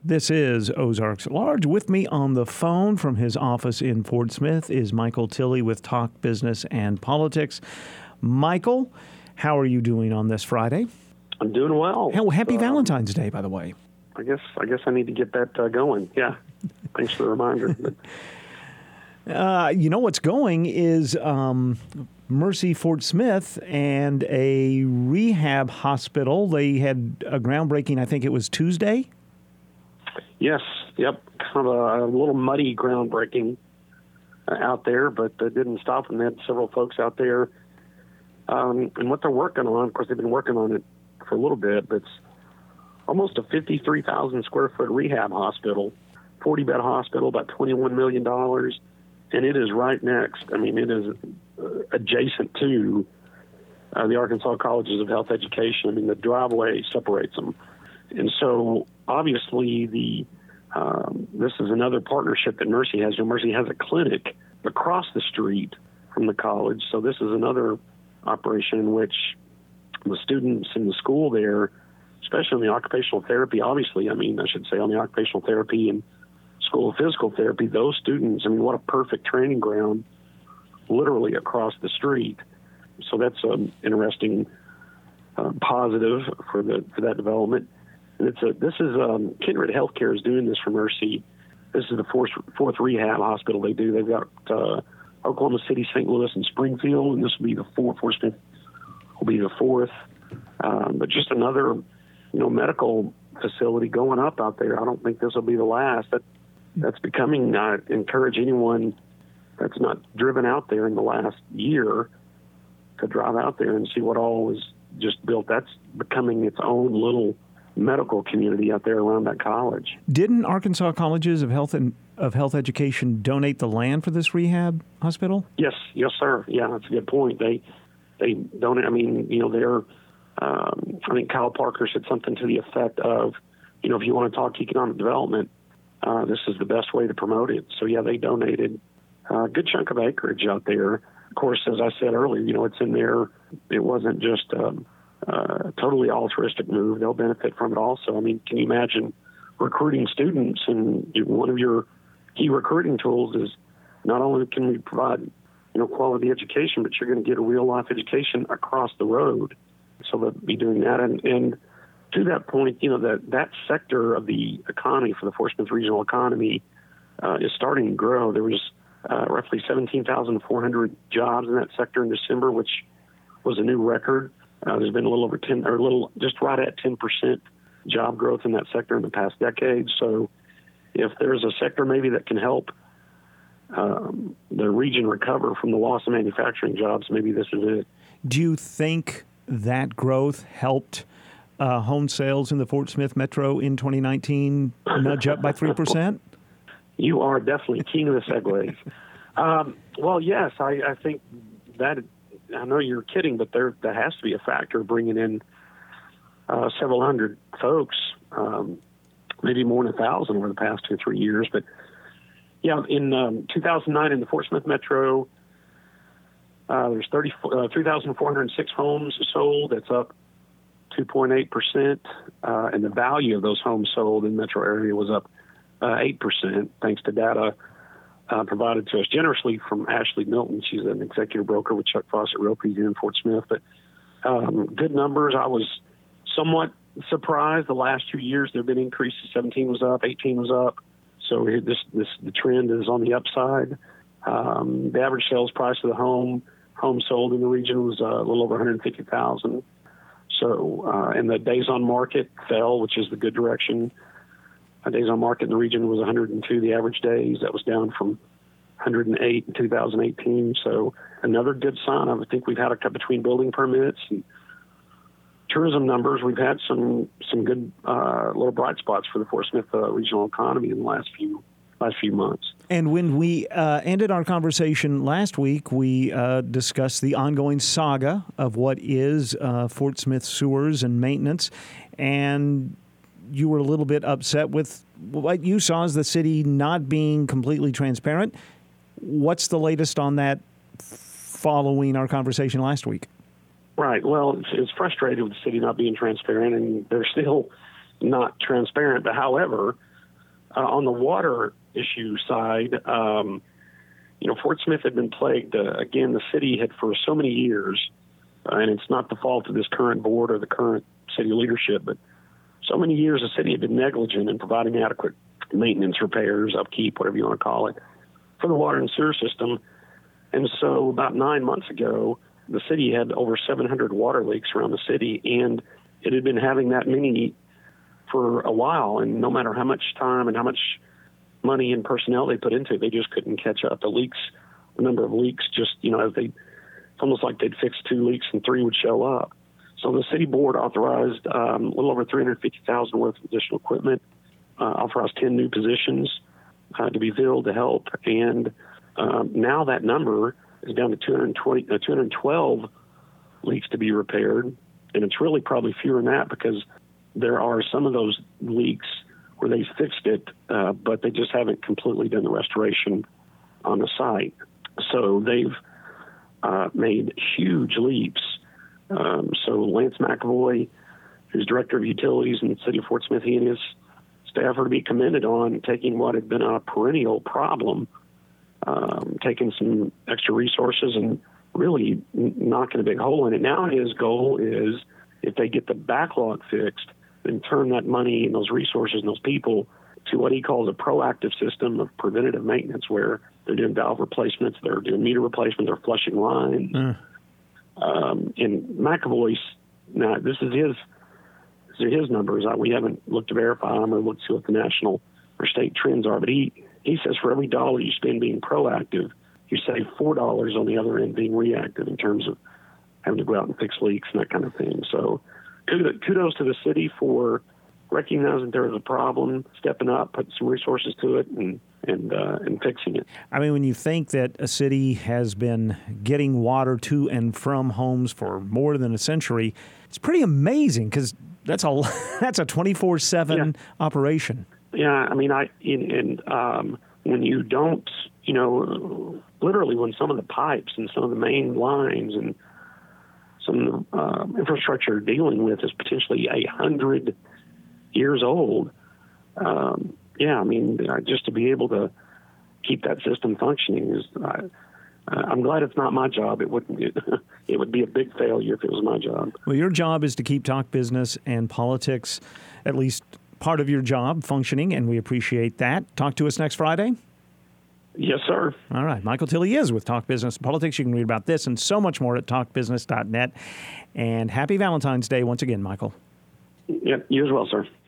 This is Ozarks at Large. With me on the phone from his office in Fort Smith is Michael Tilley with Talk Business and Politics. Michael, how are you doing on this Friday? I'm doing well. Happy Valentine's Day, by the way. I guess I need to get that going. Yeah. Thanks for the reminder. What's going is Mercy Fort Smith and a rehab hospital. They had a groundbreaking, I think it was Tuesday. Yes. Yep. Kind of a little muddy groundbreaking out there, but it didn't stop them. They had several folks out there. And what they're working on, of course, they've been working on it for a little bit, but it's almost a 53,000 square foot rehab hospital, 40-bed hospital, about $21 million. And it is right next. I mean, it is adjacent to the Arkansas Colleges of Health Education. I mean, the driveway separates them. And so, obviously, this is another partnership that Mercy has. Mercy has a clinic across the street from the college. So this is another operation in which the students in the school there, especially on the occupational therapy, on the occupational therapy and School of Physical Therapy, those students, what a perfect training ground, literally across the street. So that's an interesting positive for that development. And this is Kindred Healthcare is doing this for Mercy. This is the fourth rehab hospital they do. They've got Oklahoma City, St. Louis, and Springfield, and this will be the fourth. Fort Smith will be the fourth. But just another, medical facility going up out there. I don't think this will be the last. That's becoming. I encourage anyone that's not driven out there in the last year to drive out there and see what all was just built. That's becoming its own little medical community out there around that college. Didn't Arkansas Colleges of Health Education donate the land for this rehab hospital? Yes, sir. Yeah, that's a good point. They donate. I think Kyle Parker said something to the effect of, if you want to talk economic development, this is the best way to promote it. So yeah, they donated a good chunk of acreage out there. Of course, as I said earlier, it's in there. It wasn't just a totally altruistic move. They'll benefit from it also. Can you imagine recruiting students? And one of your key recruiting tools is not only can we provide, quality education, but you're going to get a real life education across the road. So they'll be doing that. And to that point, that sector of the economy for the Fort Smith regional economy is starting to grow. There was roughly 17,400 jobs in that sector in December, which was a new record. There's been just right at 10% job growth in that sector in the past decade. So if there's a sector maybe that can help the region recover from the loss of manufacturing jobs, maybe this is it. Do you think that growth helped home sales in the Fort Smith Metro in 2019 nudge up by 3%? You are definitely king of the segues. Well, yes, I think that. I know you're kidding, but that has to be a factor, bringing in several hundred folks, maybe more than 1,000 over the past 2 or 3 years. But yeah, in 2009 in the Fort Smith Metro, there's 3,406 homes sold. That's up 2.8%, and the value of those homes sold in the metro area was up 8%, thanks to data provided to us generously from Ashley Milton. She's an executive broker with Chuck Fawcett Realty here in Fort Smith. But good numbers. I was somewhat surprised. The last 2 years there have been increases. 17 was up, 18 was up. So the trend is on the upside. The average sales price of the home sold in the region was a little over $150,000. So and the days on market fell, which is the good direction. Days on market in the region was 102, the average days. That was down from 108 in 2018. So another good sign. I think we've had a cut between building permits and tourism numbers. We've had some good little bright spots for the Fort Smith regional economy in the last few months. And when we ended our conversation last week, we discussed the ongoing saga of what is Fort Smith sewers and maintenance, and you were a little bit upset with what you saw as the city not being completely transparent. What's the latest on that following our conversation last week? Right. Well, it's frustrated with the city not being transparent, and they're still not transparent. But however, On the water issue side, Fort Smith had been plagued. Again, the city had for so many years, and it's not the fault of this current board or the current city leadership, but so many years the city had been negligent in providing adequate maintenance, repairs, upkeep, whatever you want to call it, for the water and sewer system. And so about 9 months ago, the city had over 700 water leaks around the city, and it had been having that many for a while. And no matter how much time and how much money and personnel they put into it, they just couldn't catch up. The number of leaks just, it's almost like they'd fix 2 leaks and 3 would show up. So the city board authorized a little over $350,000 worth of additional equipment, authorized 10 new positions to be filled to help. And now that number is down to 212 leaks to be repaired. And it's really probably fewer than that because there are some of those leaks where they fixed it, but they just haven't completely done the restoration on the site. So they've made huge leaps. So Lance McAvoy, who's director of utilities in the city of Fort Smith, he and his staff are to be commended on taking what had been a perennial problem, taking some extra resources and really knocking a big hole in it. Now his goal is, if they get the backlog fixed, then turn that money and those resources and those people to what he calls a proactive system of preventative maintenance, where they're doing valve replacements, they're doing meter replacement, they're flushing lines. And McAvoy's, now this is his numbers. We haven't looked to verify them or looked to see what the national or state trends are, but he says for every dollar you spend being proactive, you save $4 on the other end being reactive in terms of having to go out and fix leaks and that kind of thing. So kudos to the city for recognizing there was a problem, stepping up, putting some resources to it, and fixing it. I mean, when you think that a city has been getting water to and from homes for more than a century, it's pretty amazing because that's a 24/7 operation. Yeah, I mean, when you don't, literally when some of the pipes and some of the main lines and some of the infrastructure you're dealing with is potentially 100 years old. Just to be able to keep that system functioning is, I'm glad it's not my job. It would be a big failure if it was my job. Well, your job is to keep Talk Business and politics, at least part of your job, functioning, and we appreciate that. Talk to us next Friday. Yes, sir. All right. Michael Tilley is with Talk Business and Politics. You can read about this and so much more at talkbusiness.net. And happy Valentine's Day once again, Michael. Yep, you as well, sir.